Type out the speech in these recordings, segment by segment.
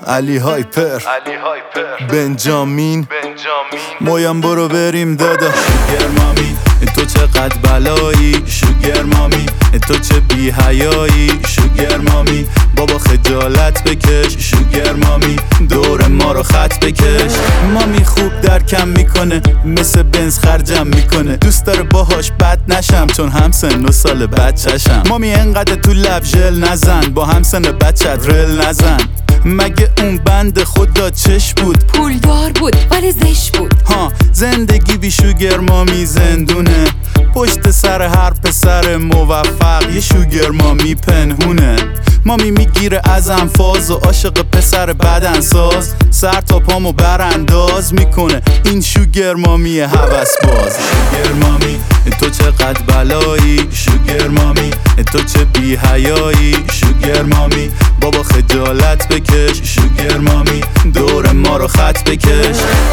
علی هایپر بنجامین مویم برو بریم دادا. شوگر مامی تو چقدر بلایی، شوگر مامی تو چه بی حیایی، شوگر مامی بابا خجالت بکش، شوگر مامی دور ما رو خط بکش. مامی خوب درکم میکنه، مثل بنز خرجم میکنه، دوست داره باهاش بد نشم چون هم سن و سال بچه‌شم. مامی انقدر تو لب ژل نزن، با هم سن بچت رل نزن. مگه اون بند خدا چش بود؟ پولدار بود ولی زش بود. ها زندگی بی شوگر مامی زندونه، پشت سر هر پسر موفق یه شوگر مامی پنهونه. مامی میگیره از انفاز و عاشق پسر بدنساز، سر تا پامو برانداز میکنه این شوگر مامی هوس باز. شوگر مامی تو چقدر بلایی، شوگر مامی تو چه بی حیایی، شوگر مامی بابا خجالت بکش، شوگر مامی دور ما رو خط بکش.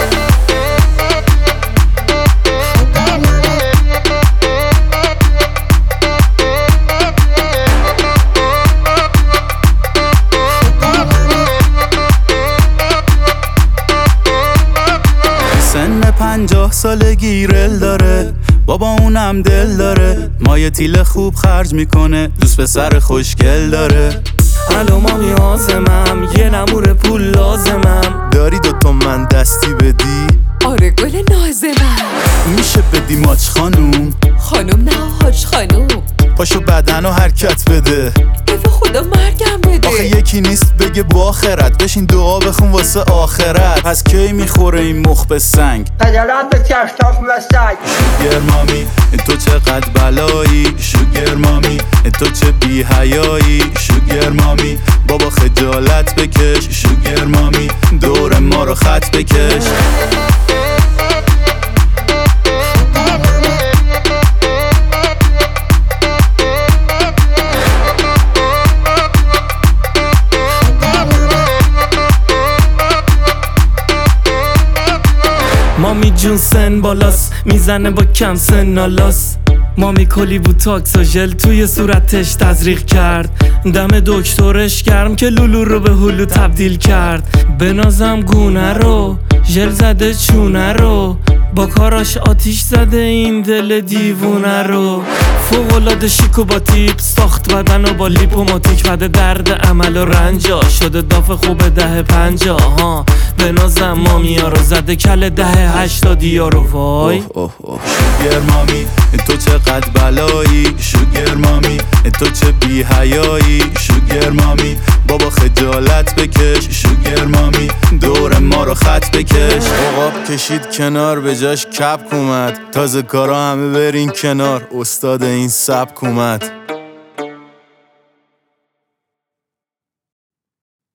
سن 50 سالگی رل داره، بابا اونم دل داره، مایه تیل خوب خرج میکنه، دوست پسر خوشگل داره. الو مامی آزمم، یه نمور پول لازمم، داری 2 تومن دستی بدی؟ آره گل نازمم. میشه بدی ماچ خانوم؟ خانوم نه حاج خانوم. پاشو بدن و حرکت بده، به خدا مرگم بده. آخه یکی نیست بگه با آخرت، بشین دعا بخون واسه آخرت. پس کی میخوره این مخ به سنگ؟ خجالت بکش تخم سگ. شوگر مامی تو چقدر بلایی، شوگر مامی تو چه بی حیایی، شوگر مامی بابا خجالت بکش، شوگر مامی دور ما رو خط بکش. مامی جون سن بالاست، میزنه با کم سن نالاس. مامی کلی بود تاکس و ژل توی صورتش تزریق کرد، دم دکترش گرم که لولو رو به هلو تبدیل کرد. بنازم گونه رو ژل زده چونه رو، با کاراش آتیش زده این دل دیوونه رو. فوق‌العاده شیک و با تیپ ساخت بدن و با لیپوماتیک بده درد عمل و رنجا، شده داف خوب 10-50 ها. بنازم مامی ها رو زده کل 10-80 رو وای. شوگر مامی تو چقدر بلایی، شوگر مامی تو چه بی حیایی، شوگر مامی بابا خجالت بکش، شوگر مامی دور ما رو خط بکش. عقاب کشید کنار به جاش کپک اومد، تازه کارا همه برین کنار، استاد این سبک اومد.